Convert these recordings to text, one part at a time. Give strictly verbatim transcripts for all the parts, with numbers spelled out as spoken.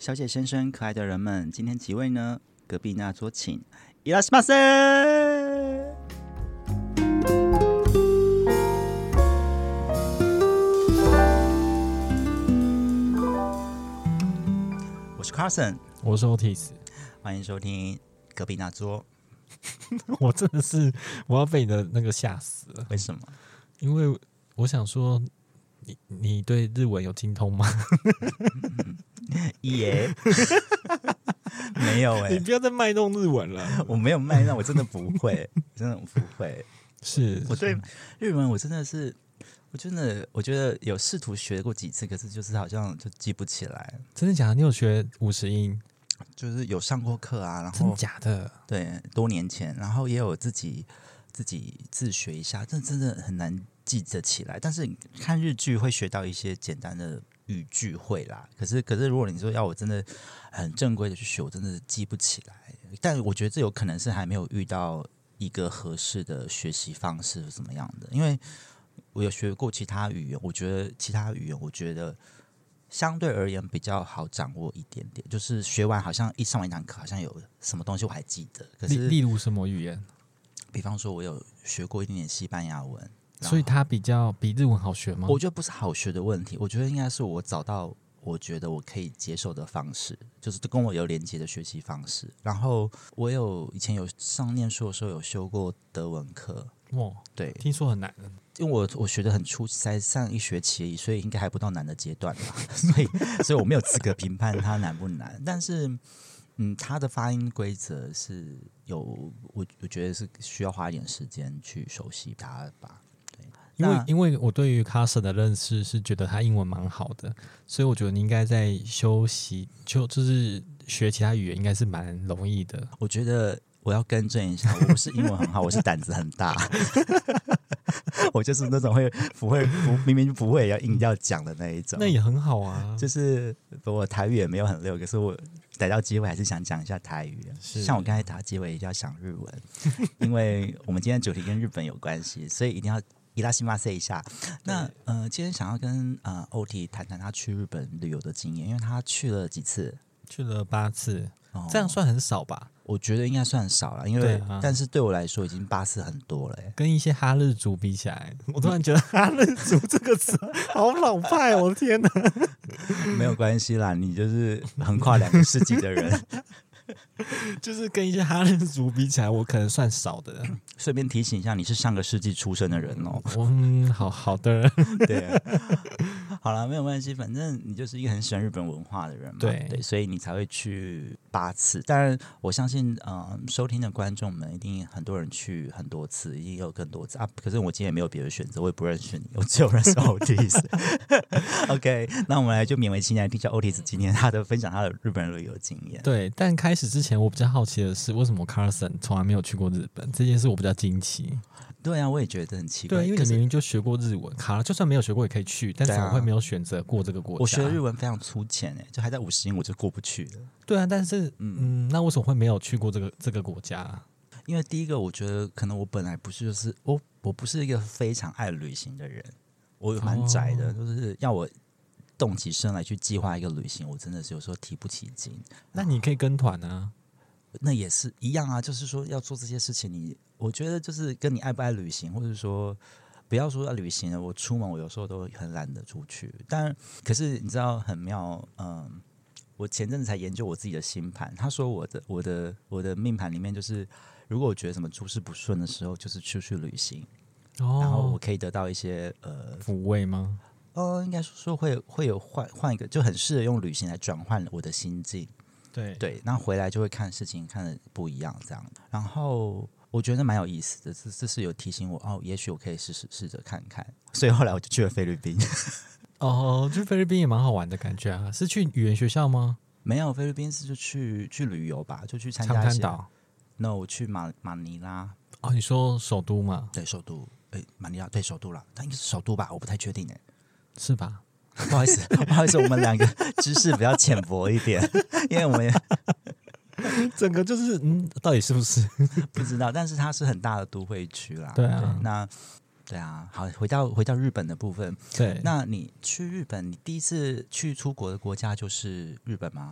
小姐先生，可爱的人们，今天几位呢？隔壁那桌请。いらっしゃいませ。我是 Carson， 我是 Otis， 欢迎收听隔壁那桌。 我真的是我要被你的那个吓死了。 为什么？ 因为我想说，你你对日文有精通吗？ 耶，没有哎、欸， 你不要再卖弄日文了。 我没有卖弄，我真的不会，真的不会。 是我对日文，我真的是，我真的我觉得有试图学过几次，可是就是好像就记不起来。 真的假的？你有学五十音？ 就是有上过课啊，然后真的假的？ 对，多年前，然后也有自己自己自学一下，这真的很难记得起来。但是看日剧会学到一些简单的语句会啦，可是可是如果你说要我真的很正规的去学，我真的记不起来。但我觉得这有可能是还没有遇到一个合适的学习方式是怎么样的，因为我有学过其他语言，我觉得其他语言我觉得相对而言比较好掌握一点点，就是学完好像一上完一堂课，好像有什么东西我还记得。可是例如什么语言？ 比方说，我有学过一点点西班牙文， 所以它比较比日文好学吗？ 我觉得不是好学的问题，我觉得应该是我找到我觉得我可以接受的方式，就是跟我有连接的学习方式。然后我有以前有上念书的时候有修过德文课， 哇， 对， 听说很难。 因为我我学的很初，才上一学期而已，所以应该还不到难的阶段吧，所以所以我没有资格评判它难不难。但是，嗯，它的发音规则是有，我我觉得是需要花一点时间去熟悉它吧。对， 因为因为我对于 Carson 的认识是觉得他英文蛮好的，所以我觉得你应该在休息，就就是学其他语言应该是蛮容易的。 我觉得我要更正一下，我不是英文很好，我是胆子很大。我就是那种会不会不明明不会也要硬要讲的那一种。 那也很好啊， 就是我台语也没有很溜，可是我逮到机会还是想讲一下台语。像我刚才打机会一定要想日文，因为我们今天主题跟日本有关系，所以一定要伊拉西马塞一下。那呃，今天想要跟呃欧弟谈谈他去日本旅游的经验，因为他去了几次， 去了八次， 哦、 这样算很少吧？ 我觉得应该算少了，因为、 啊、 但是对我来说已经八次很多了。 跟一些哈日族比起来，我突然觉得哈日族这个词好老派，我的天哪！ 没有关系啦，你就是横跨两个世纪的人。 就是跟一些哈日族比起来，我可能算少的。 顺便提醒一下，你是上个世纪出生的人哦。 嗯，好好的， 对、啊，好了，没有关系，反正你就是一个很喜欢日本文化的人嘛， 对对，所以你才会去八次。当然，我相信，呃，收听的观众们一定很多人去很多次，一定有更多次啊。可是我今天也没有别的选择，我也不认识你，我只有认识 Otis。OK， 那我们来就勉为其难听一下 Otis 今天他的分享他的日本旅游经验。 对，但开始之前，我比较好奇的是，为什么 Carson 从来没有去过日本？这件事我比较惊奇。 对啊，我也觉得很奇怪。 对，因为你明明就学过日文，卡就算没有学过也可以去，但怎么会没有选择过这个国家？ 我学的日文非常粗浅诶，就还在五十音我就过不去了。 对啊，但是嗯，那为什么会没有去过这个这个国家？ 因为第一个，我觉得可能我本来不是就是我我不是一个非常爱旅行的人，我蛮宅的，哦、就是要我动起身来去计划一个旅行，我真的是有时候提不起劲。 那你可以跟团啊。 那也是一样啊，就是说要做这些事情你，你我觉得就是跟你爱不爱旅行，或者说不要说要旅行了，我出门我有时候都很懒得出去。但可是你知道很妙，嗯，我前阵子才研究我自己的星盘，他说我的我的我的命盘里面就是，如果我觉得什么诸事不顺的时候，就是出去旅行，哦、然后我可以得到一些呃抚慰吗？ 哦，应该说会会有换换一个，就很适合用旅行来转换我的心境。 对对，那回来就会看事情看得不一样，这样。然后我觉得蛮有意思的，这这是有提醒我哦，也许我可以试试试着看看。所以后来我就去了菲律宾。 哦，去菲律宾也蛮好玩的感觉啊，是去语言学校吗？ 没有，菲律宾是就去去旅游吧，就去参加一些。 长滩岛。 No， 我去马马尼拉。 哦，你说首都吗？ 对，首都。哎，马尼拉对首都啦，它应该是首都吧，我不太确定哎。 是吧？ 不好意思，不好意思，我们两个知识比较浅薄一点，因为我们整个就是嗯，到底是不是不知道？但是它是很大的都会区啦。 对啊， 对那对啊，好，回到回到日本的部分。 对， 那你去日本，你第一次去出国的国家就是日本吗？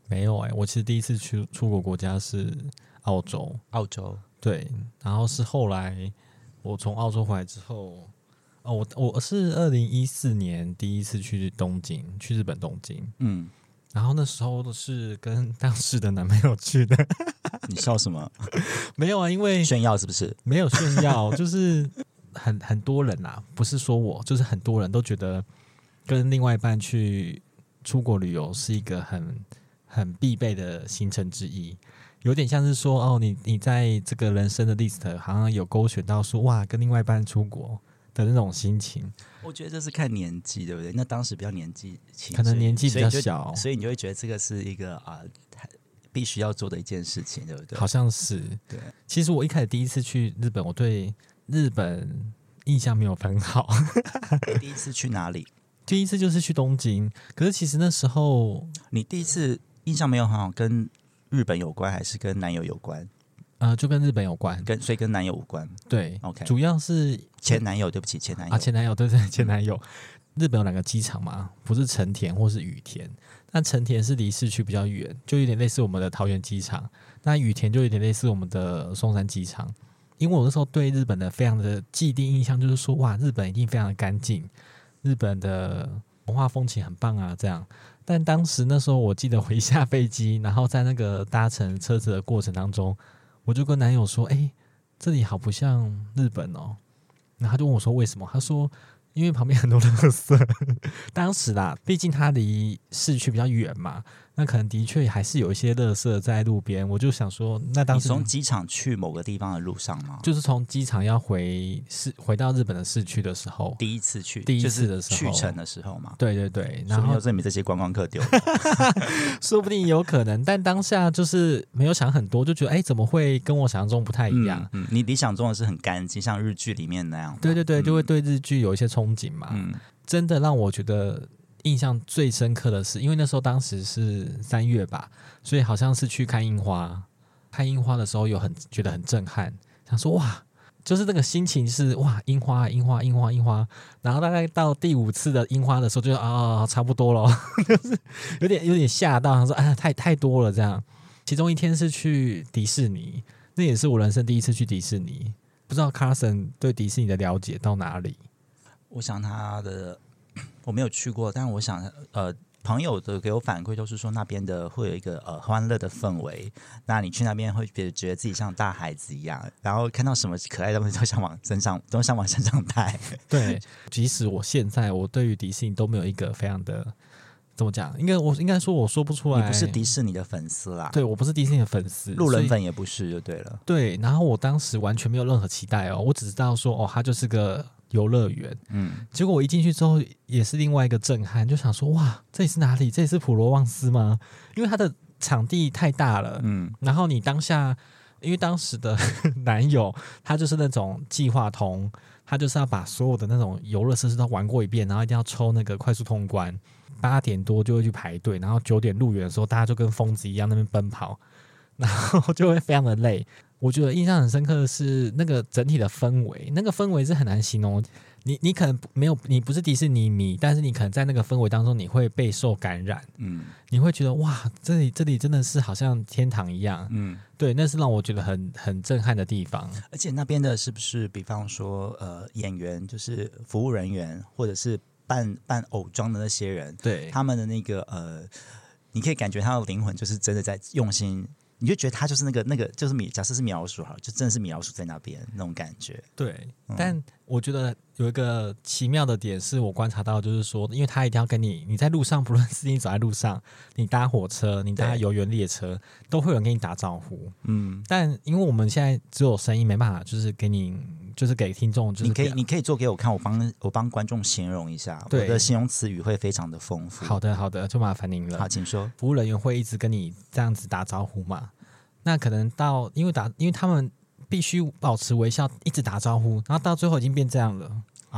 没有哎、欸，我其实第一次去出国国家是澳洲， 澳洲对，然后是后来我从澳洲回来之后，哦，我我是二零一四年第一次去东京，去日本东京， 嗯， 然后那时候是跟当时的男朋友去的。 你笑什么？ 没有啊，因为炫耀是不是？ 没有炫耀，就是很很多人啦，不是说我，就是很多人都觉得跟另外一半去出国旅游是一个很很必备的行程之一，有点像是说哦，你你在这个人生的 list 好像有勾选到说哇，跟另外一半出国的那种心情。 我觉得这是看年纪，对不对？那当时比较年纪轻， 可能年纪比较小， 所以，所以你就会觉得这个是一个啊、呃、必须要做的一件事情，对不对？ 好像是。 对， 其实我一开始第一次去日本，我对日本印象没有很好。 第一次去哪里？ 第一次就是去东京，可是其实那时候你第一次印象没有很好，跟日本有关还是跟男友有关？ 呃，就跟日本有关， 跟所以跟男友无关。 对 ，OK， 主要是前男友，对不起，前男友啊，前男友，对对，前男友。日本有两个机场嘛，不是成田或是羽田。那成田是离市区比较远，就有点类似我们的桃园机场。那羽田就有点类似我们的松山机场。因为我那时候对日本的非常的既定印象就是说，哇，日本一定非常的干净，日本的文化风情很棒啊，这样。但当时那时候我记得我一下飞机，然后在那个搭乘车子的过程当中，我就跟男友说：“哎、欸，这里好不像日本哦。”然后他就问我说：“为什么？”他说：“因为旁边很多垃圾。”当时啦，毕竟它离市区比较远嘛，那可能的确还是有一些垃圾在路边。我就想说，那当时你从机场去某个地方的路上吗？ 就是从机场要回市回到日本的市区的时候， 第一次去， 第一次的时候， 就是去程的时候嘛。 对对对，然后说不定是你们这些观光客丢的， 说不定有可能，但当下就是没有想很多，就觉得哎、欸，怎么会跟我想象中不太一样？ 嗯，嗯你理想中的是很干净，像日剧里面那样。 对对对， 嗯、 就会对日剧有一些憧憬嘛。嗯，真的让我觉得印象最深刻的是，因为那时候当时是三月吧，所以好像是去看樱花。看樱花的时候有很觉得很震撼，想说哇，就是那个心情是哇，樱花樱花樱花樱花，然后大概到第五次的樱花的时候就啊差不多了，就是有点有点吓到，想说啊太太多了这样。其中一天是去迪士尼，那也是我人生第一次去迪士尼。不知道 Carson 对迪士尼的了解到哪里？ 我想他的我没有去过，但我想呃。朋友的给我反馈都是说那边的会有一个呃欢乐的氛围，那你去那边会觉得自己像大孩子一样，然后看到什么可爱的东西都想往身上都想往身上带。 对，即使我现在我对于迪士尼都没有一个非常的怎么讲，应该我应该说我说不出来， 你不是迪士尼的粉丝啦， 对我不是迪士尼的粉丝， 路人粉也不是就对了。 对，然后我当时完全没有任何期待哦，我只知道说哦，它就是个游乐园，嗯，结果我一进去之后也是另外一个震撼，就想说哇，这里是哪里？这里是普罗旺斯吗？因为它的场地太大了，嗯，然后你当下，因为当时的男友他就是那种计划通，他就是要把所有的那种游乐设施都玩过一遍，然后一定要抽那个快速通关，八点多就会去排队，然后九点入园的时候，大家就跟疯子一样那边奔跑，然后就会非常的累。我觉得印象很深刻的是那个整体的氛围，那个氛围是很难形容。你你可能没有，你不是迪士尼迷，但是你可能在那个氛围当中，你会备受感染。嗯，你会觉得哇，这里这里真的是好像天堂一样。嗯，对，那是让我觉得很很震撼的地方。 而且那边的是不是，比方说呃，演员就是服务人员，或者是扮扮偶装的那些人， 对他们的那个呃，你可以感觉他的灵魂就是真的在用心。你就觉得他就是那个那个就是米，假设是米老鼠好了，就真的是米老鼠在那边那种感觉。 对，嗯、但我觉得有一个奇妙的点是我观察到，就是说，因为他一定要跟你，你在路上，不论是你走在路上，你搭火车，你搭游园列车，都会有人跟你打招呼。嗯，但因为我们现在只有声音，没办法，就是给你，就是给听众，就是你可以你可以做给我看，我帮我帮观众形容一下，我的形容词语会非常的丰富。 好的，好的，就麻烦您了。 好，请说。 服务人员会一直跟你这样子打招呼嘛？那可能到，因为打，因为他们必须保持微笑，一直打招呼，然后到最后已经变这样了。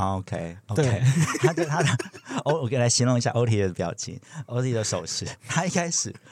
OK OK， 他的他的，我我给来形容一下 O T 的表情 ，O T 的手势，他一开始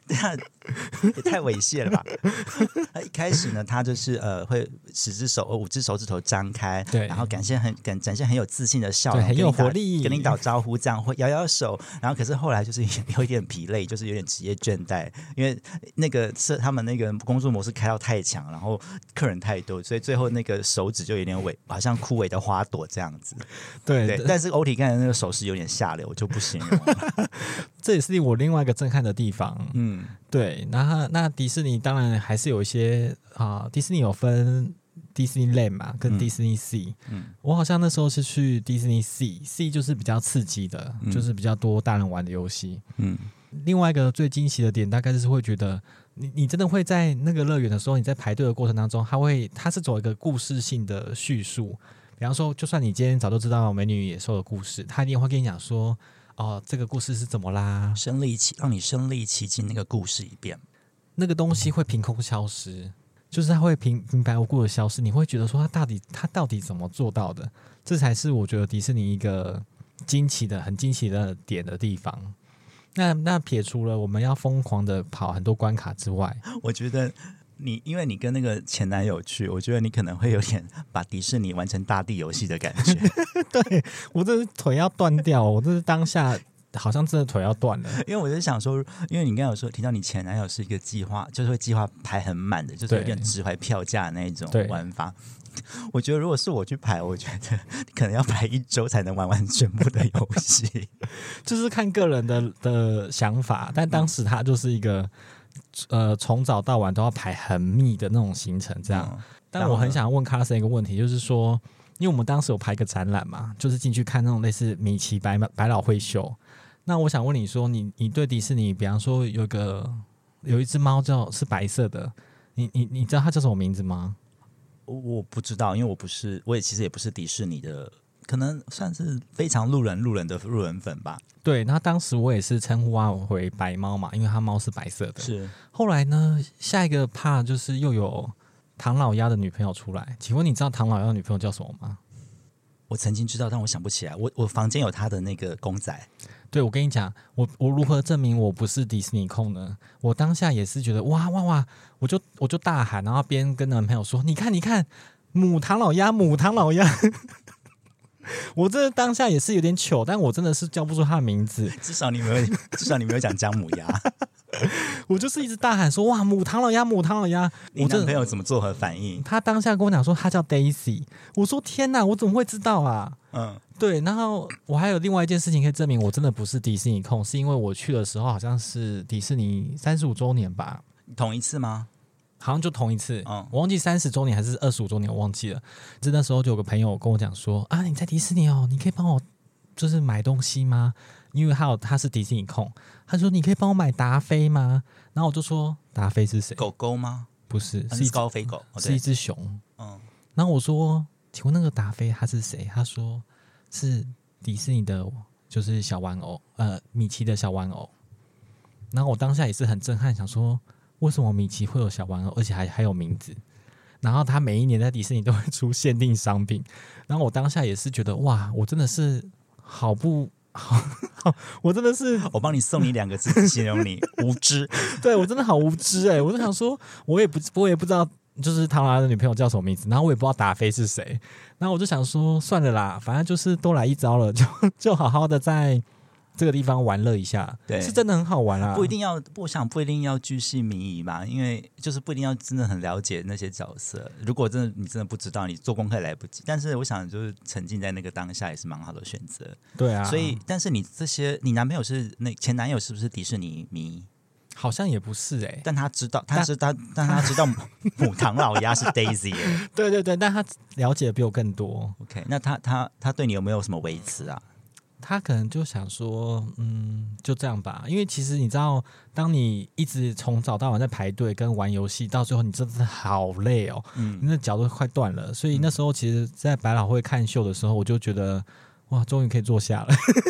对啊，也太猥亵了吧！他一开始呢，他就是呃会十只手、五只手指头张开， 对， 然后展现很展展现很有自信的笑容， 很有活力， 跟你打招呼，这样会摇摇手。然后可是后来就是有一点疲累，就是有点职业倦怠，因为那个是他们那个工作模式开到太强，然后客人太多，所以最后那个手指就有点萎，好像枯萎的花朵这样子。 对， 对，但是欧体刚才那个手势有点下流，就不形容了。 这也是我另外一个震撼的地方。嗯，对。那那迪士尼当然还是有一些啊、呃，迪士尼有分迪士尼 Land 嘛，跟迪士尼 Sea。嗯，我好像那时候是去迪士尼 Sea，Sea 就是比较刺激的，嗯、就是比较多大人玩的游戏。嗯，另外一个最惊喜的点，大概就是会觉得你你真的会在那个乐园的时候，你在排队的过程当中，它会它是走一个故事性的叙述。比方说，就算你今天早就知道美女与野兽的故事，他一定会跟你讲说，哦，这个故事是怎么啦？ 身临其让你身临其境那个故事一遍， 那个东西会凭空消失，就是它会平平白无故的消失。你会觉得说，它到底它到底怎么做到的？这才是我觉得迪士尼一个惊奇的、很惊奇的点的地方。那那撇除了我们要疯狂的跑很多关卡之外， 我觉得。你因为你跟那个前男友去，我觉得你可能会有点把迪士尼玩成大地游戏的感觉。 对，我这是腿要断掉，我这是当下好像真的腿要断了。 因为我就想说，因为你刚才有说提到你前男友是一个计划，就是会计划排很满的，就是有点值回票价的那一种玩法。我觉得如果是我去排，我觉得可能要排一周才能玩完全部的游戏。 就是看个人的的想法，但当时他就是一个。呃，从早到晚都要排很密的那种行程，这样。嗯、但我很想问卡森一个问题，就是说，因为我们当时有排一个展览嘛，就是进去看那种类似米奇百百老汇秀。那我想问你说，你你对迪士尼，比方说有个有一只猫叫是白色的，你你你知道它叫什么名字吗？ 我不知道，因为我不是，我也其实也不是迪士尼的。可能算是非常路人路人的路人粉吧。 对，那当时我也是称呼它为白猫嘛，因为它猫是白色的。 是。 后来呢，下一个怕就是又有唐老鸭的女朋友出来。请问你知道唐老鸭的女朋友叫什么吗？ 我曾经知道，但我想不起来。我我房间有他的那个公仔。 对，我跟你讲，我我如何证明我不是迪士尼控呢？我当下也是觉得哇哇哇，我就我就大喊，然后边跟男朋友说：“你看，你看，母唐老鸭，母唐老鸭。”我这当下也是有点糗，但我真的是叫不出他的名字。 至少你没有，至少你没有讲姜母鸭。 我就是一直大喊说：“哇，母唐老鸭，母唐老鸭！” 你男朋友怎么作何反应？ 他当下跟我讲说他叫 Daisy。我说：“天哪，我怎么会知道啊？”嗯，对。然后我还有另外一件事情可以证明我真的不是迪士尼控，是因为我去的时候好像是迪士尼三十五周年吧？ 同一次吗？ 好像就同一次，嗯、我忘记三十周年还是二十五周年，我忘记了。就那时候就有个朋友跟我讲说：“啊，你在迪士尼哦，你可以帮我就是买东西吗？因为他有他是迪士尼控，他说你可以帮我买达菲吗？”然后我就说：“达菲是谁？ 狗狗吗？ 不是， 是一高飞狗， 是一只熊。”嗯，然后我说：“请问那个达菲他是谁？”他说：“是迪士尼的，就是小玩偶，呃，米奇的小玩偶。”然后我当下也是很震撼，想说。为什么米奇会有小玩偶，而且还还有名字？然后他每一年在迪士尼都会出限定商品。然后我当下也是觉得，哇，我真的是好不好？好我真的是， 我帮你送你两个字形容你无知。 对我真的好无知哎、欸！我就想说，我也不，我也不知道，就是唐老鸭的女朋友叫什么名字，然后我也不知道达菲是谁。然后我就想说，算了啦，反正就是都来一遭了，就就好好的在。这个地方玩乐一下，对，是真的很好玩啊！ 不一定要，我想不一定要巨细靡遗嘛，因为就是不一定要真的很了解那些角色。如果真的你真的不知道，你做功课也来不及。但是我想，就是沉浸在那个当下也是蛮好的选择。 对啊， 所以，但是你这些，你男朋友是那前男友是不是迪士尼迷？ 好像也不是哎、欸， 但他知道，他知道，但他知道母唐老鸭是 Daisy 欸。 对对对，但他了解的比我更多。 OK， 那他他他对你有没有什么维持啊？ 他可能就想说，嗯，就这样吧。因为其实你知道，当你一直从早到晚在排队跟玩游戏，到最后你真的是好累哦，嗯，你的脚都快断了。所以那时候，其实，在百老汇看秀的时候，我就觉得，哇，终于可以坐下了。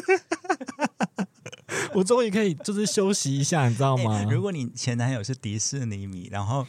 我终于可以就是休息一下，你知道吗？ 欸、如果你前男友是迪士尼迷，然后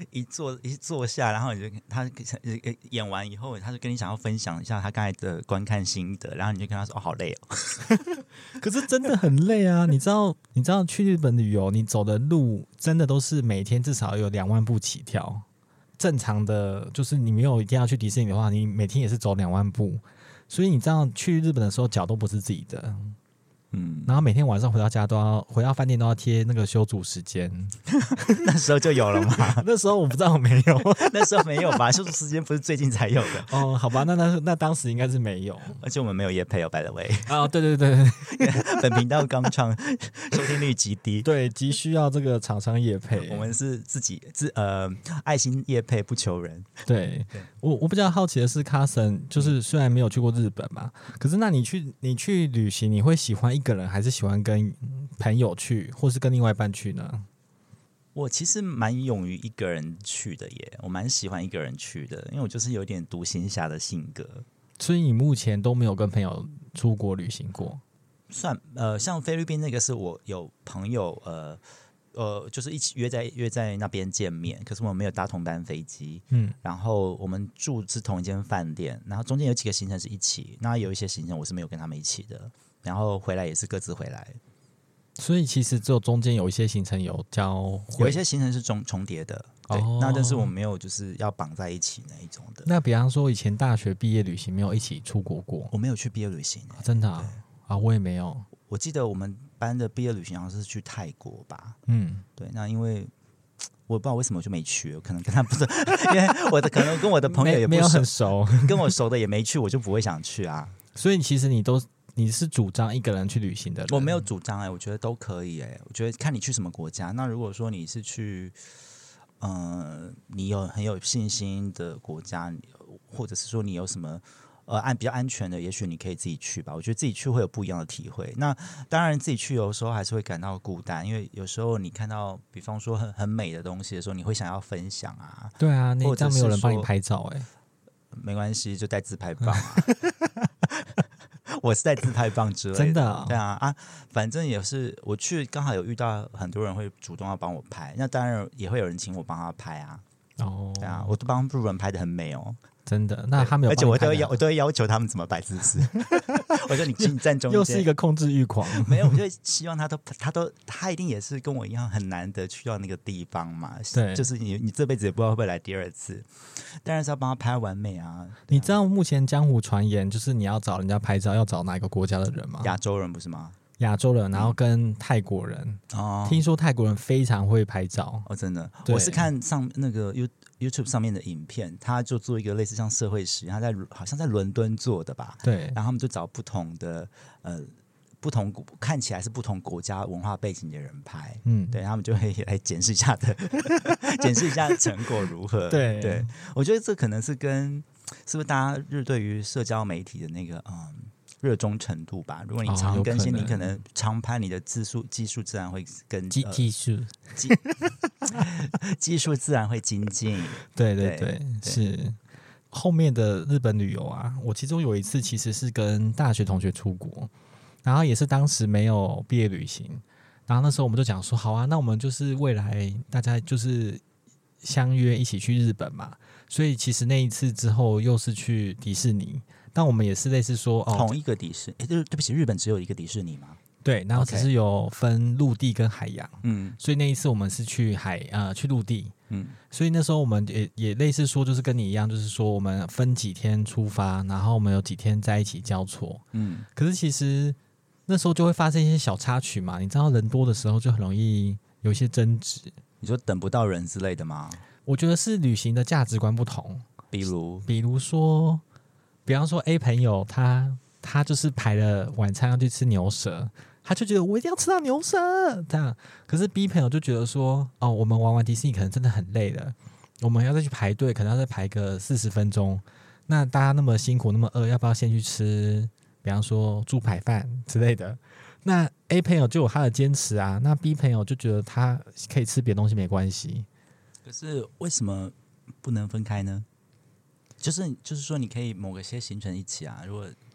一坐一坐下，然后你就他演完以后，他就跟你想要分享一下他刚才的观看心得，然后你就跟他说：“哦，好累哦。” 可是真的很累啊！你知道，你知道去日本旅游，你走的路真的都是每天至少有两万步起跳。正常的就是你没有一定要去迪士尼的话，你每天也是走两万步。所以你知道去日本的时候脚都不是自己的，嗯，然后每天晚上回到家都要回到饭店都要贴那个休组时间。 那时候就有了吗？ 那时候我不知道没有， 那时候没有吧？休组时间不是最近才有的哦？好吧，那那那当时应该是没有， 而且我们没有业配哦 ，by the way。 哦，对对对对， 本频道刚创，收听率极低， 对，急需要这个厂商业配。 我们是自己自呃爱心业配不求人。 对，对我我比较好奇的是 Carson， 就是虽然没有去过日本嘛，可是那你去你去旅行，你会喜欢一个人还是喜欢跟朋友去，或是跟另外一半去呢？ 我其实蛮勇于一个人去的耶，我蛮喜欢一个人去的，因为我就是有点独行侠的性格。 所以你目前都没有跟朋友出国旅行过？ 算呃，像菲律宾那个是我有朋友呃呃，就是一起约在约在那边见面，可是我们没有搭同班飞机，嗯，然后我们住是同一间饭店，然后中间有几个行程是一起，那有一些行程我是没有跟他们一起的，然后回来也是各自回来。 所以其实只有中间有一些行程有交汇， 有一些行程是重重叠的，对、哦，那但是我没有就是要绑在一起那一种的。 那比方说以前大学毕业旅行没有一起出国过？ 我没有去毕业旅行、欸啊，真的 啊, 啊，我也没有。 我记得我们班的毕业旅行好像是去泰国吧， 嗯， 对，那因为我不知道为什么我就没去，可能跟他不是，因为我的可能跟我的朋友也不没有很熟， 跟我熟的也没去，我就不会想去啊。 所以其实你都你是主张一个人去旅行的人？ 我没有主张哎、欸，我觉得都可以哎、欸，我觉得看你去什么国家。那如果说你是去，呃，你有很有信心的国家，或者是说你有什么呃安比较安全的，也许你可以自己去吧。我觉得自己去会有不一样的体会。那当然自己去有时候还是会感到孤单，因为有时候你看到比方说很很美的东西的时候，你会想要分享啊。 对啊，那这样没有人帮你拍照哎、欸， 没关系，就带自拍棒啊。我是带自拍棒之类的， 真的、哦、 对啊啊，反正也是我去刚好有遇到很多人会主动要帮我拍，那当然也会有人请我帮他拍啊。哦，对啊，我都帮路人拍的很美哦。 真的？那他们有， 而且我都会要，我都会要求他们怎么摆姿势。我说你请你站中间， 又是一个控制欲狂。 没有，我就希望他都，他都，他一定也是跟我一样很难得去到那个地方嘛。 对， 就是你，你这辈子也不知道会不会来第二次，当然是要帮他拍完美啊。 你知道目前江湖传言就是你要找人家拍照，要找哪一个国家的人吗？ 亚洲人不是吗？ 亚洲人，然后跟泰国人、嗯、哦，听说泰国人非常会拍照哦，真的。我是看上那个 YouTube 上面的影片，他就做一个类似像社会实验，他在好像在伦敦做的吧？ 对， 然后他们就找不同的呃不同看起来是不同国家文化背景的人拍，嗯，对，他们就会来检视一下的，检视一下成果如何。 对， 对，我觉得这可能是跟是不是大家日对于社交媒体的那个嗯。热衷程度吧，如果你常更新，哦、可你可能常拍，你的字数技术自然会跟技技术技技术自然会精进。 对对 对, 对，是后面的日本旅游啊，我其中有一次其实是跟大学同学出国，然后也是当时没有毕业旅行，然后那时候我们就讲说，好啊，那我们就是未来大家就是相约一起去日本嘛，所以其实那一次之后又是去迪士尼。但我们也是类似说，哦， 同一个迪士尼，对不起，日本只有一个迪士尼吗？ 对，然后只是有分陆地跟海洋，嗯，所以那一次我们是去海呃去陆地，嗯，所以那时候我们也也类似说，就是跟你一样，就是说我们分几天出发，然后我们有几天在一起交错，嗯，可是其实那时候就会发生一些小插曲嘛，你知道人多的时候就很容易有一些争执， 你说等不到人之类的吗？ 我觉得是旅行的价值观不同， 比如比如说。比方说 A 朋友他他就是排了晚餐要去吃牛舌，他就觉得我一定要吃到牛舌这样。可是 B 朋友就觉得说，哦，我们玩完迪士尼可能真的很累了，我们要再去排队，可能要再排个四十分钟。那大家那么辛苦那么饿，要不要先去吃？比方说猪排饭之类的。那 A 朋友就有他的坚持啊，那 B 朋友就觉得他可以吃别的东西没关系。 可是为什么不能分开呢？就是就是说，你可以某个些行程一起啊。如果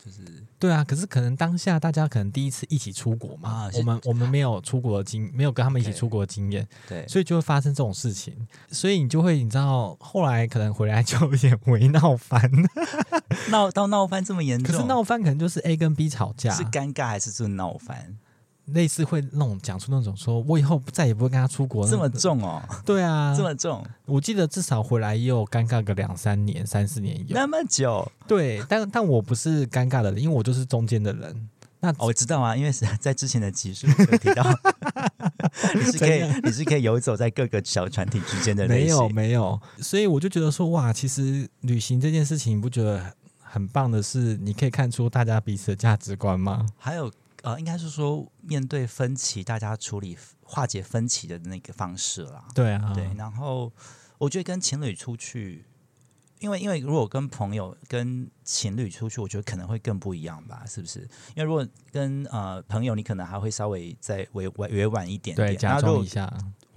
就是对啊，可是可能当下大家可能第一次一起出国嘛， 啊、 我们我们没有出国的经，没有跟他们一起出国的经验， 对， 所以就会发生这种事情，所以你就会你知道，后来可能回来就有点微闹翻， 闹到闹翻这么严重， 可是闹翻可能就是 A 跟 B 吵架， 是尴尬还是是闹翻？ 类似会那种讲出那种说，我以后再也不会跟他出国， 这么重哦？ 对啊， 这么重， 我记得至少回来也有尴尬个两三年、三四年有那么久。 对，但但我不是尴尬的人，因为我就是中间的人。那、 哦、我知道啊，因为是在之前的集数有提到，你是可以你是可以游走在各个小团体之间的类型， 没有没有，所以我就觉得说，哇，其实旅行这件事情，你不觉得很棒的是，你可以看出大家彼此的价值观吗？ 还有呃，应该是说面对分歧，大家处理化解分歧的那个方式啦。 对啊， 对。然后我觉得跟情侣出去，因为因为如果跟朋友跟情侣出去，我觉得可能会更不一样吧，是不是？因为如果跟呃朋友，你可能还会稍微再委委委婉一点点， 对，假装一下。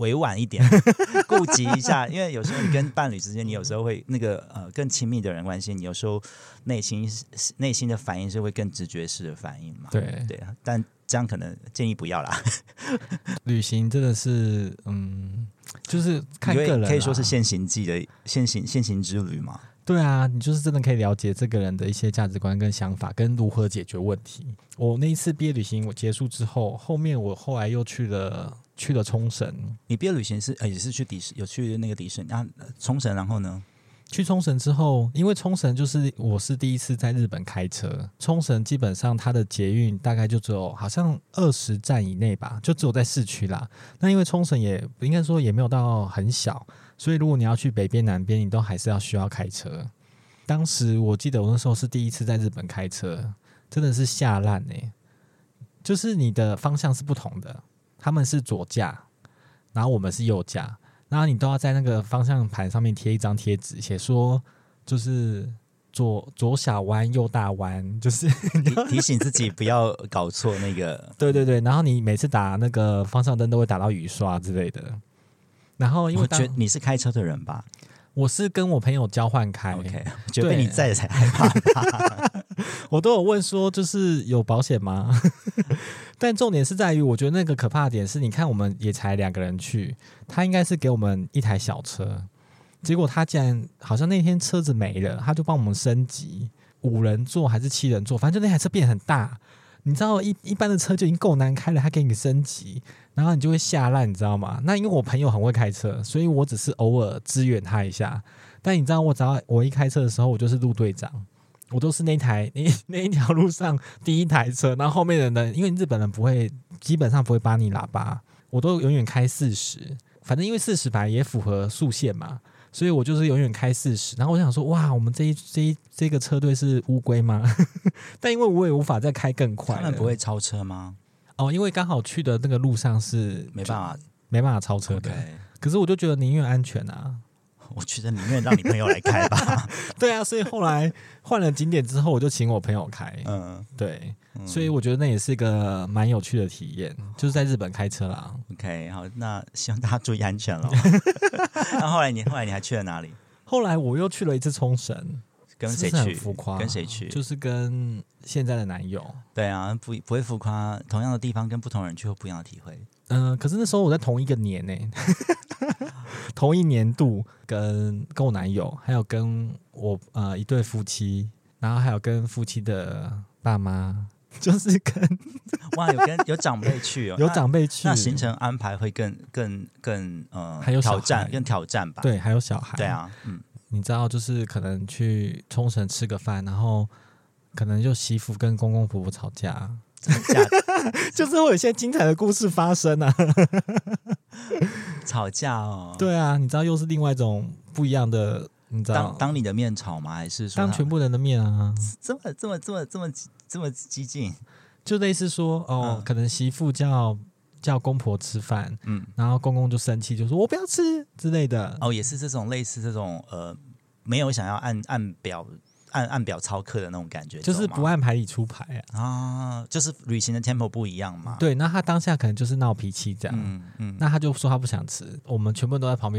婉一点，顾及一下，因为有时候你跟伴侣之间，你有时候会那个呃更亲密的人关系，你有时候内心内心的反应是会更直觉式的反应嘛。 对对啊，但这样可能建议不要啦。 旅行真的是，嗯，就是看个人啦， 可以说是现行记的现行现行之旅嘛。 对啊，你就是真的可以了解这个人的一些价值观跟想法，跟如何解决问题。我那一次毕业旅行我结束之后，后面我后来又去了去了冲绳。 你毕业旅行是呃也是去迪士有去那个迪士尼啊冲绳，然后呢？ 去冲绳之后，因为冲绳就是我是第一次在日本开车，冲绳基本上它的捷运大概就只有好像二十站以内吧，就只有在市区啦。那因为冲绳也应该说也没有到很小，所以如果你要去北边南边，你都还是要需要开车。当时我记得我那时候是第一次在日本开车，真的是吓烂欸，就是你的方向是不同的，他们是左驾，然后我们是右驾。然后你都要在那个方向盘上面贴一张贴纸，写说就是左左小弯右大弯，就是提提醒自己不要搞错那个。 对对对，然后你每次打那个方向灯都会打到雨刷之类的。然后因为我觉得你是开车的人吧？ 我是跟我朋友交换开 ，OK， 我觉得被你载才害怕吧。 我都有问说，就是有保险吗？但重点是在于，我觉得那个可怕的点是，你看我们也才两个人去，他应该是给我们一台小车，结果他竟然好像那天车子没了，他就帮我们升级五人座还是七人座，反正就那台车变很大。你知道一一般的车就已经够难开了，他给你升级，然后你就会吓烂，你知道吗？那因为我朋友很会开车，所以我只是偶尔支援他一下。但你知道，我只要我一开车的时候，我就是路队长。我都是那台 那, 那一条路上第一台车，然后后面的人，因为日本人不会，基本上不会扒你喇叭，我都永远开四十，反正因为四十本来也符合速限嘛，所以我就是永远开四十。然后我想说，哇，我们这一这一这个车队是乌龟吗？但因为我也无法再开更快， 他们不会超车吗？ 哦，因为刚好去的那个路上是没办法没办法超车的， okay. 可是我就觉得宁愿安全啊。 我觉得宁愿让你朋友来开吧。 对啊，所以后来换了景点之后，我就请我朋友开。嗯，对，嗯、所以我觉得那也是一个蛮有趣的体验，就是在日本开车啦。 OK， 好，那希望大家注意安全咯。那后来你后来你还去了哪里？ 后来我又去了一次冲绳， 跟谁去？ 是不是很浮夸？ 跟谁去？ 就是跟现在的男友。 对啊，不不会浮夸，同样的地方跟不同人去有不一样的体会。 嗯、呃，可是那时候我在同一个年呢、欸，同一年度跟跟我男友，还有跟我呃一对夫妻，然后还有跟夫妻的爸妈，就是跟哇有跟有长辈去哦， 有长辈去， 那, 那行程安排会更更更呃还有挑战更挑战吧？ 对，还有小孩， 对啊，嗯， 你知道就是可能去冲绳吃个饭，然后可能就媳妇跟公公婆婆吵架。就是会有一些精彩的故事发生啊。 吵架哦， 对啊，你知道又是另外一种不一样的，你知道当当你的面吵吗？还是说当全部人的面啊？ 这么这么这么这么这么激进？ 就类似说哦、嗯，可能媳妇叫叫公婆吃饭，嗯，然后公公就生气，就说我不要吃之类的。 哦，也是这种类似这种呃，没有想要按按表。按按表操课的那种感觉， 就是不按牌理出牌啊！ 啊，就是旅行的 tempo 不一样嘛。 对，那他当下可能就是闹脾气这样，嗯嗯，那他就说他不想吃，我们全部都在旁边就这样，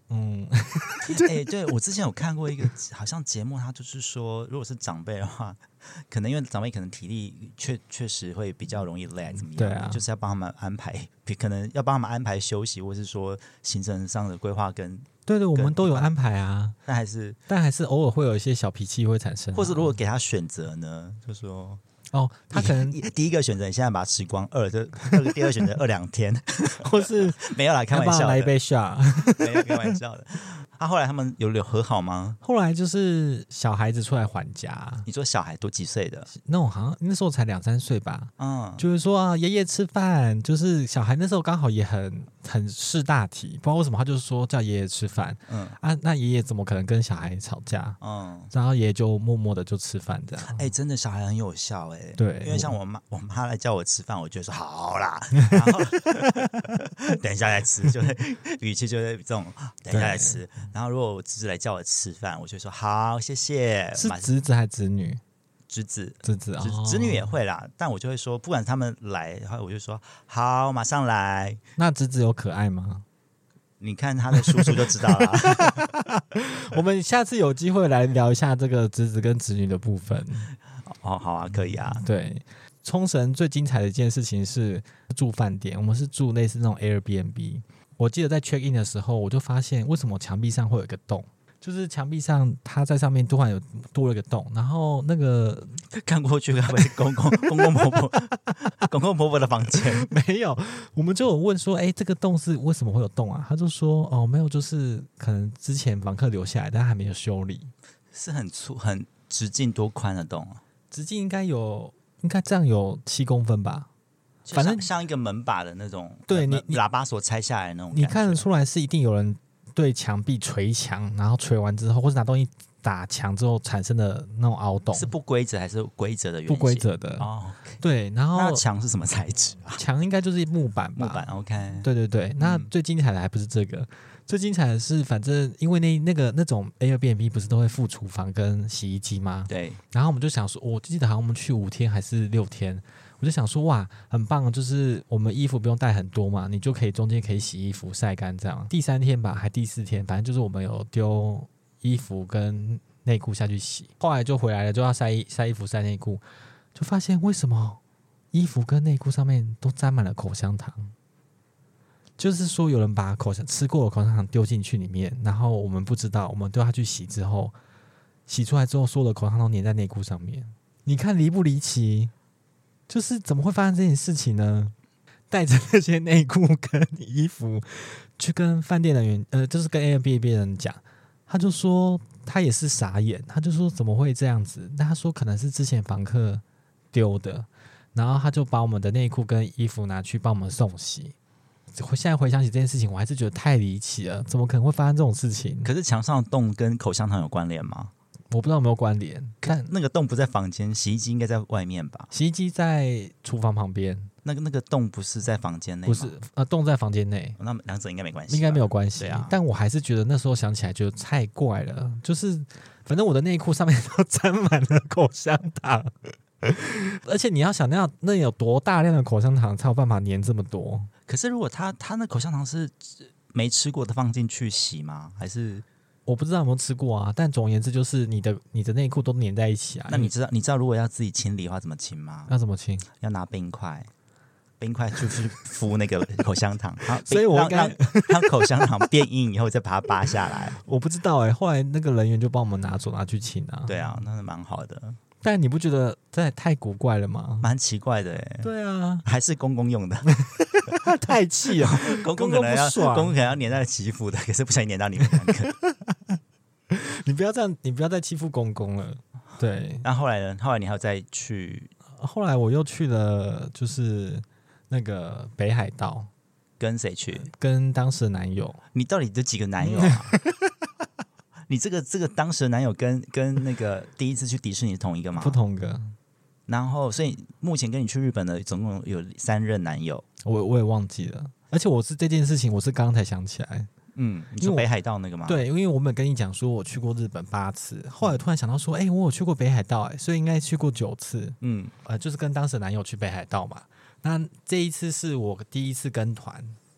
嗯， 哎、欸，对我之前有看过一个好像节目，他就是说，如果是长辈的话，可能因为长辈可能体力确确实会比较容易累，怎么样？ 对啊， 就是要帮他们安排，可能要帮他们安排休息，或是说行程上的规划跟。 对对，我们都有安排啊， 但还是但还是偶尔会有一些小脾气会产生、啊， 或是如果给他选择呢，就说。 哦，他可能第一个选择你现在把它吃光，二就第二个选择饿两天， 或是没有啦，开玩笑的， 来一杯 shot， 没有开玩笑的。他、啊、后来他们有有和好吗？ 后来就是小孩子出来还家。 你说小孩多几岁的？ 那种好像那时候才两三岁吧。 嗯， 就是说啊，爷爷吃饭，就是小孩那时候刚好也很很识大体，不知道为什么他就是说叫爷爷吃饭。嗯啊，那爷爷怎么可能跟小孩吵架？嗯，然后爷爷就默默的就吃饭这样。 哎、欸，真的小孩很有效哎、欸。 对， 因为像我妈，我妈来叫我吃饭，我就说好啦，然后等一下再吃，就会语气就会这种等一下再吃。然后如果我侄子来叫我吃饭，我就说好，谢谢。 是侄子还是侄女？ 侄子， 侄子， 侄侄女也会啦，但我就会说，不管他们来，然后我就说好，马上来。 那侄子有可爱吗？ 你看他的叔叔就知道了。 我们下次有机会来聊一下这个侄子跟侄女的部分。 哦，好啊，可以啊。 对，冲绳最精彩的一件事情是住饭店，我们是住类似那种 Airbnb。我记得在 check in 的时候，我就发现为什么墙壁上会有一个洞，就是墙壁上它在上面突然有多了一个洞，然后那个看过去，该不会是公公公公婆婆、公公婆婆的房间？ 没有，我们就有问说，哎，这个洞是为什么会有洞啊？他就说，哦，没有，就是可能之前房客留下来，但还没有修理， 是很粗、很直径多宽的洞啊？ 直径应该有，应该这样有七公分吧。 反正像一个门把的那种， 对你喇叭锁拆下来的那种， 你看得出来是一定有人对墙壁捶墙，然后捶完之后，或是拿东西打墙之后产生的那种凹洞， 是不规则还是规则的原型？ 不规则的哦。 Okay、对，然后那墙是什么材质啊？ 墙应该就是木板吧？ 木板 ，OK。 对对对，那最精彩的还不是这个，嗯、最精彩的是，反正因为那那个那种 Airbnb 不是都会附厨房跟洗衣机吗？ 对。 然后我们就想说，我记得好像我们去五天还是六天。我就想说哇，很棒，就是我们衣服不用带很多嘛，你就可以中间可以洗衣服晒干这样。第三天吧，还第四天，反正就是我们有丢衣服跟内裤下去洗，后来就回来了，就要晒衣晒衣服晒内裤，就发现为什么衣服跟内裤上面都沾满了口香糖，就是说有人把口香吃过的口香糖丢进去里面，然后我们不知道，我们丢下去洗之后，洗出来之后，所有的口香糖都粘在内裤上面，你看离不离奇？就是怎么会发生这件事情呢？带着那些内裤跟衣服去跟饭店人员，呃，就是跟 Airbnb 人讲，他就说他也是傻眼，他就说怎么会这样子？那他说可能是之前房客丢的，然后他就把我们的内裤跟衣服拿去帮我们送洗。现在回想起这件事情，我还是觉得太离奇了，怎么可能会发生这种事情？ 可是墙上的洞跟口香糖有关联吗？ 我不知道有没有关联，但那个洞不在房间，洗衣机应该在外面吧？ 洗衣机在厨房旁边， 那个那个洞不是在房间内吗？ 不是，呃，洞在房间内， 那两者应该没关系， 应该没有关系。 对啊， 但我还是觉得那时候想起来觉得太怪了，就是反正我的内裤上面都沾满了口香糖，而且你要想那那有多大量的口香糖才有办法粘这么多？ 可是如果他他那口香糖是没吃过的放进去洗吗？还是？ 我不知道有没有吃过啊，但总而言之就是你的你的内裤都粘在一起啊。 那你知道你知道如果要自己清理的话怎么清吗？ 要怎么清？ 要拿冰块，冰块就是敷那个口香糖， 所以我让让让口香糖变硬以后再把它扒下来。 我不知道哎、欸，后来那个人员就帮我们拿走拿去清啊。 对啊，那是蛮好的。 但你不觉得这也太古怪了吗？ 蛮奇怪的哎、欸。 对啊， 还是公公用的， 太气了。 公公可能要公公可能要粘在媳妇的，可是不小心粘到你们两个。 你不要这样，你不要再欺负公公了。对， 那后来呢？后来你还要再去？ 后来我又去了，就是那个北海道。 跟谁去？ 跟当时的男友。 你到底这几个男友啊？你这个这个当时的男友跟跟那个第一次去迪士尼是同一个吗？ 不同个。 然后，所以目前跟你去日本的总共有三任男友， 我我也忘记了。而且我是这件事情，我是刚刚才想起来。 嗯，你说北海道那个吗？ 对，因为我们跟你讲说我去过日本八次，后来突然想到说，哎、欸，我有去过北海道、欸，哎，所以应该去过九次。嗯，呃，就是跟当时男友去北海道嘛。那这一次是我第一次跟团，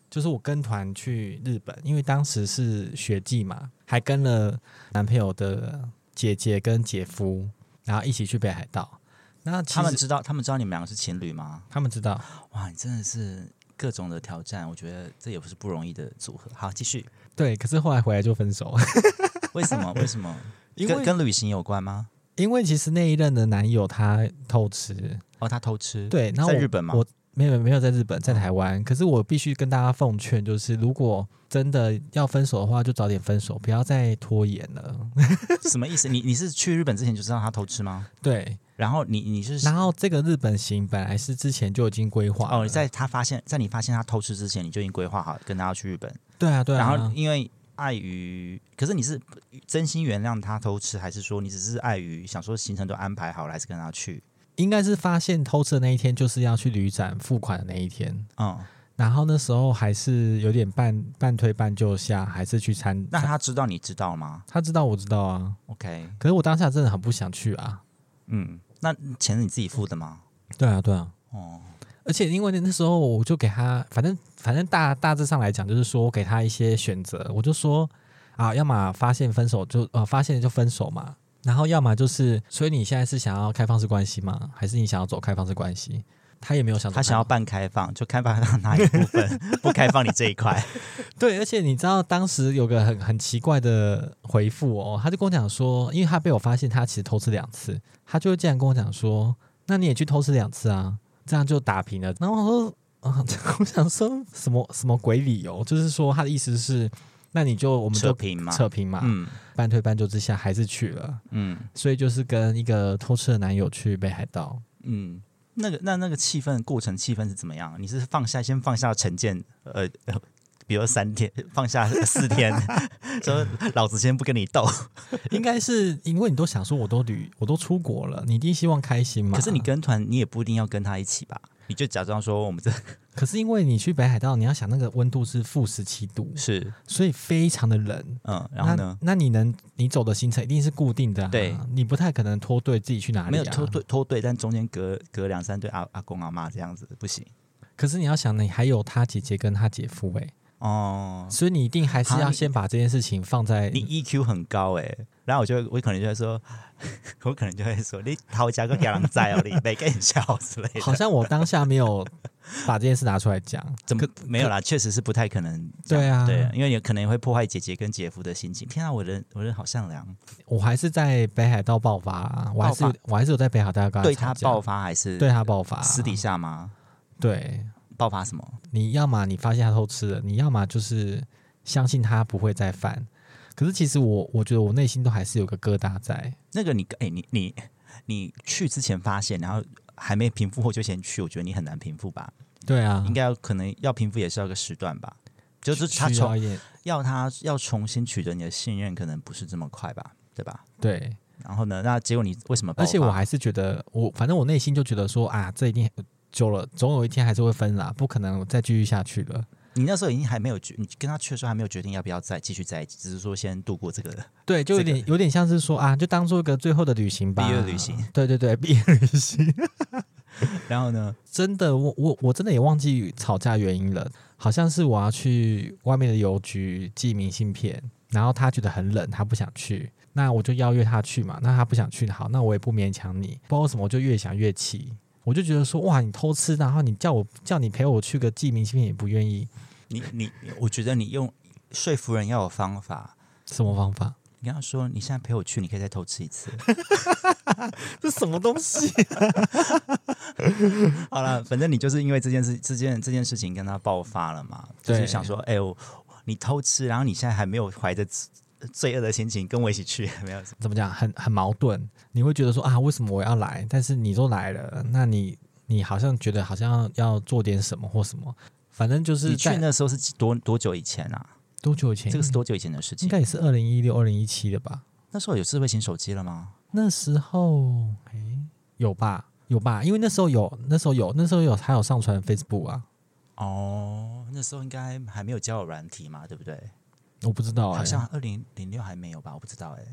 就是我跟团去日本，因为当时是学季嘛，还跟了男朋友的姐姐跟姐夫，然后一起去北海道。那他们知道，他们知道你们两个是情侣吗？ 他们知道。 哇，你真的是各种的挑战，我觉得这也不是不容易的组合。好，继续。 对，可是后来回来就分手。 为什么？为什么？ 因为跟跟旅行有关吗？ 因为其实那一任的男友他偷吃。 哦，他偷吃。 对，然后在日本吗？ 我没有没有在日本，在台湾。可是我必须跟大家奉劝，就是如果真的要分手的话，就早点分手，不要再拖延了。 什么意思？你你是去日本之前就知道他偷吃吗？ 对。 然后你你是， 然后这个日本行本来是之前就已经规划了。 哦，在他发现，在你发现他偷吃之前，你就已经规划好跟他要去日本。 对啊，对啊。 然后因为碍于，可是你是真心原谅他偷吃，还是说你只是碍于想说行程都安排好了，还是跟他去？ 应该是发现偷吃的那一天，就是要去旅展付款的那一天。 嗯。 然后那时候还是有点半半推半就下，还是去参。 那他知道你知道吗？ 他知道我知道啊。 OK。 可是我当下真的很不想去啊。 嗯。那钱是你自己付的吗？ 对啊，对啊。 哦。 而且因为那时候我就给他，反正反正大大致上来讲，就是说我给他一些选择，我就说啊，要么发现分手就呃发现就分手嘛，然后要么就是，所以你现在是想要开放式关系吗？还是你想要走开放式关系？他也没有想走， 他想要半开放，就开放他哪一部分，不开放你这一块。 对，而且你知道当时有个很很奇怪的回复哦，他就跟我讲说，因为他被我发现他其实偷吃两次，他就竟然跟我讲说，那你也去偷吃两次啊，这样就打平了。然后我说，啊，我想说什么什么鬼理由？就是说他的意思是，那你就我们就扯平嘛， 扯平嘛，嗯，半推半就之下还是去了，嗯，所以就是跟一个偷吃的男友去北海道， 嗯。那个那那个气氛过程气氛是怎么样？你是放下先放下成见，呃，比如三天放下四天，说老子先不跟你斗。 应该是因为你都想说我都旅我都出国了，你一定希望开心嘛。 可是你跟团你也不一定要跟他一起吧？你就假装说我们这。 可是因为你去北海道，你要想那个温度是负十七度， 是， 所以非常的冷。 嗯，然后呢？ 那, 那你能你走的行程一定是固定的、啊， 对， 你不太可能脱队自己去哪里、啊？ 没有脱队脱队，但中间隔隔两三对阿阿公阿妈这样子不行。 可是你要想，你还有他姐姐跟他姐夫哎、欸。哦，所以你一定还是要先把这件事情放在你 E Q 很高哎、欸，然后我就我可能就会说，我可能就会说你逃家个家人在哦，你没跟你笑之类的。 好像我当下没有把这件事拿出来讲， 怎么没有啦？确实是不太可能。 对啊， 对，因为有可能会破坏姐姐跟姐夫的心情。天啊，我人我人好善良。 我还是在北海道爆发、啊，我还是我还是有在北海道跟他对他爆发，还是对他爆发、啊？ 私底下吗？ 对。 爆发什么？ 你要么你发现他偷吃了，你要么就是相信他不会再犯。可是其实我我觉得我内心都还是有个疙瘩在。 那个你哎、欸，你你你去之前发现，然后还没平复后就先去，我觉得你很难平复吧？ 对啊， 应该要可能要平复也是要个时段吧？就是他重要他要重新取得你的信任，可能不是这么快吧？对吧？ 对。 然后呢？那结果你为什么爆发？ 而且我还是觉得我反正我内心就觉得说啊，这一定。久了，总有一天还是会分啦，不可能再继续下去了。 你那时候已经还没有决，你跟他去的时候还没有决定要不要再继续在一起，只是说先度过这个。 对，就有点、这个、有点像是说啊，就当做一个最后的旅行吧， 毕业旅行。 对对对，毕业旅行。 然后呢？ 真的，我我我真的也忘记吵架原因了，好像是我要去外面的邮局寄明信片，然后他觉得很冷，他不想去，那我就邀约他去嘛。那他不想去，好，那我也不勉强你。不知道为什么，我就越想越气。我就觉得说，哇，你偷吃，然后你叫我叫你陪我去个寄明信片也不愿意。 你你，我觉得你用说服人要有方法。 什么方法？ 你跟他说，你现在陪我去，你可以再偷吃一次。 这什么东西、啊？ 好了，反正你就是因为这件事，这件这件事情跟他爆发了嘛，就是想说，哎、欸，我你偷吃，然后你现在还没有怀着罪恶的心情跟我一起去，没有怎么讲，很很矛盾。你会觉得说啊，为什么我要来？但是你都来了，那你你好像觉得好像要做点什么或什么，反正就是你去那时候是多多久以前啊？ 多久以前？ 这个是多久以前的事情？ 应该也是二零一六、二零一七的吧？ 那时候有智慧型手机了吗？ 那时候，哎、欸，有吧，有吧，因为那时候有，那时候有，那时候有，还有上传 Facebook 啊。 哦，那时候应该还没有交友软体嘛，对不对？ 我不知道、欸， 好像二零零六还没有吧，我不知道哎、欸。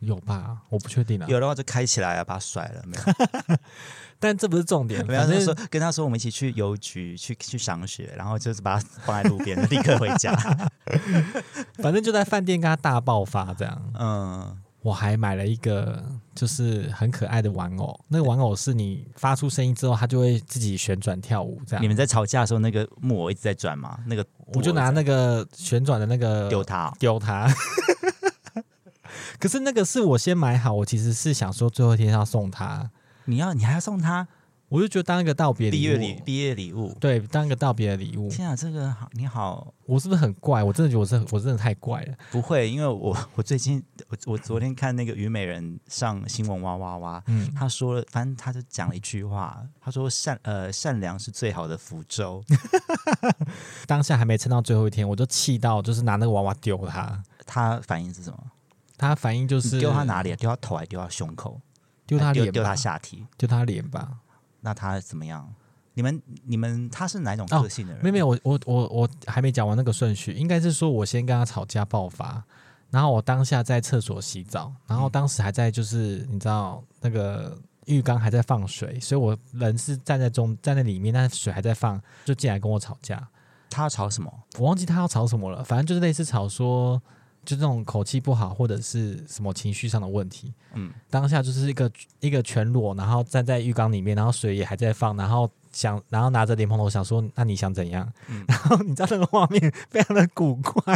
有吧？我不确定啊。 有的话就开起来啊，把它甩了没有？ 但这不是重点， 没有反正说跟他说我们一起去邮局去去赏雪，然后就是把它放在路边，立刻回家。 反正就在饭店跟他大爆发这样。 嗯， 我还买了一个就是很可爱的玩偶，那个玩偶是你发出声音之后，它就会自己旋转跳舞这样。 你们在吵架的时候，那个木偶一直在转吗？那个我就拿那个旋转的那个丢它、哦， 丢它。可是那个是我先买好，我其实是想说最后一天要送他。 你要你还要送他？ 我就觉得当一个道别礼物， 毕业礼毕业礼物， 对，当一个道别的礼物。 天啊，这个好，你好， 我是不是很怪？我真的觉得我是我真的太怪了。 不会，因为我我最近我我昨天看那个虞美人上新闻哇哇哇，嗯，他说了，反正他就讲了一句话，他说善呃善良是最好的符咒。 当下还没撑到最后一天，我就气到就是拿那个娃娃丢他。 他反应是什么？ 他反应就是丢他哪里？丢他头还丢他胸口？ 丢他脸？ 丢他下体？ 丢他脸吧？ 那他怎么样？你们你们他是哪种个性的人？ 哦、没有没有，我我我我还没讲完那个顺序，应该是说我先跟他吵架爆发，然后我当下在厕所洗澡，然后当时还在就是你知道那个浴缸还在放水，所以我人是站在中站在里面，但是水还在放，就进来跟我吵架。 他要吵什么？ 我忘记他要吵什么了，反正就是类似吵说。就这种口气不好，或者是什么情绪上的问题，嗯，当下就是一个一个全裸，然后站在浴缸里面，然后水也还在放，然后想，然后拿着莲蓬头想说，那你想怎样？嗯、然后你知道那个画面非常的古怪，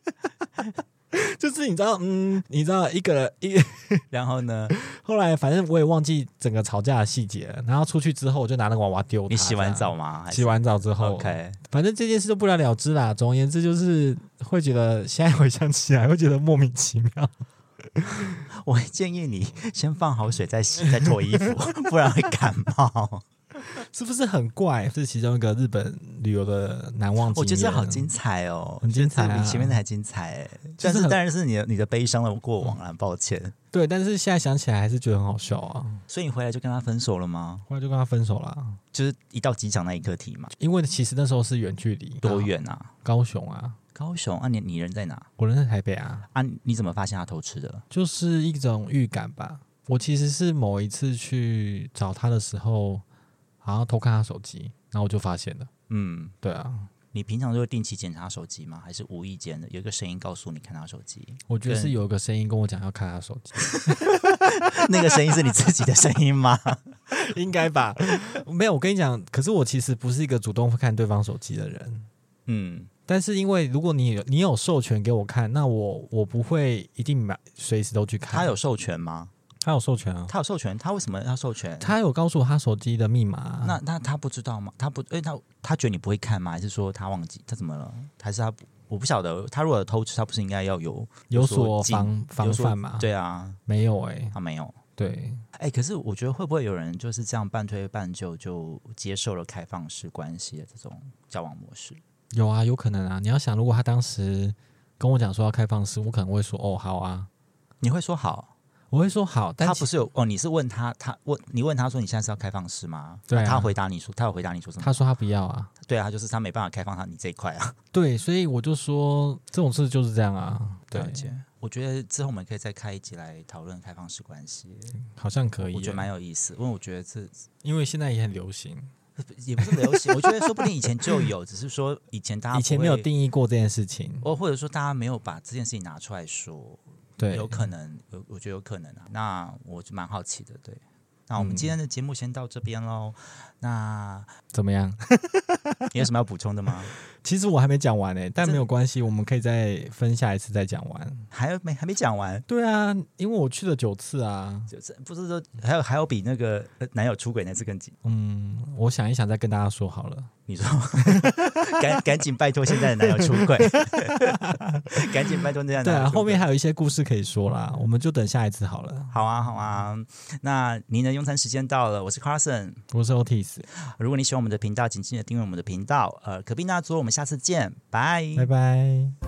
就是你知道，嗯，你知道一个一， 然后呢， 后来反正我也忘记整个吵架的细节了。然后出去之后，我就拿那个娃娃丢他。 你洗完澡吗？ 洗完澡之后 ，OK， 反正这件事就不了了之啦。总而言之，就是会觉得现在回想起来，会觉得莫名其妙。 我会建议你先放好水再洗，再脱衣服，不然会感冒。 是不是很怪？这是其中一个日本旅游的难忘经验。 我觉得这好精彩哦， 很精彩、啊， 比前面的还精彩哎。但是当然是你的你的悲伤的过往啦，抱歉。 对，但是现在想起来还是觉得很好笑啊。 所以你回来就跟他分手了吗？ 后来就跟他分手了， 就是一到机场那一刻提嘛。 因为其实那时候是远距离， 多远啊？ 高雄啊。 高雄啊你，你人在哪？ 我人在台北啊。 啊，你怎么发现他偷吃的？ 就是一种预感吧。我其实是某一次去找他的时候。然后偷看他手机，然后我就发现了。嗯，对啊。 你平常就会定期检查手机吗？还是无意间的有一个声音告诉你看他手机？ 我觉得是有一个声音跟我讲要看他手机。 那个声音是你自己的声音吗？ 应该吧。没有，我跟你讲，可是我其实不是一个主动看对方手机的人。嗯，但是因为如果你你有授权给我看，那我我不会一定买随时都去看。 他有授权吗？ 他有授权啊， 他有授权，他为什么要授权？ 他有告诉我他手机的密码、啊。 那那他不知道吗？他不，因为他他觉得你不会看吗？还是说他忘记？他怎么了？还是他我不晓得。他如果有偷吃，他不是应该要有有所防防范吗？ 对啊， 没有哎、欸， 他没有。 对， 哎、欸，可是我觉得会不会有人就是这样半推半就就接受了开放式关系的这种交往模式？ 有啊，有可能啊。你要想，如果他当时跟我讲说要开放式，我可能会说哦好啊。 你会说好？ 我会说好，但他不是有哦？你是问他，他问你问他说你现在是要开放式吗？ 对、啊， 他回答你说，他有回答你说什么？ 他说他不要啊。 对啊，就是他没办法开放他你这一块啊。 对，所以我就说这种事就是这样啊。对， 我觉得之后我们可以再开一集来讨论开放式关系， 好像可以， 我觉得蛮有意思，因为我觉得这因为现在也很流行。 也不是流行，我觉得说不定以前就有，只是说以前大家以前没有定义过这件事情， 或或者说大家没有把这件事情拿出来说。 对， 有可能，有我觉得有可能啊。那我就蛮好奇的，对。那我们今天的节目先到这边喽。嗯、那怎么样？ 你有什么要补充的吗？ 其实我还没讲完呢、欸，但没有关系，我们可以再分下一次再讲完。 还没还没讲完？ 对啊，因为我去了九次啊， 就是不是说还有还有比那个男友出轨那次更紧？ 嗯，我想一想再跟大家说好了。 你说赶赶紧拜托现在的男友出轨，赶紧拜托现在的男友出轨。 对啊，后面还有一些故事可以说啦，我们就等下一次好了。 好啊，好啊。那您的用餐时间到了，我是 Carson， 我是 Otis。 如果你喜欢我们的频道，请记得订阅我们的频道。呃，可宾纳桌，我们下次见，拜拜拜。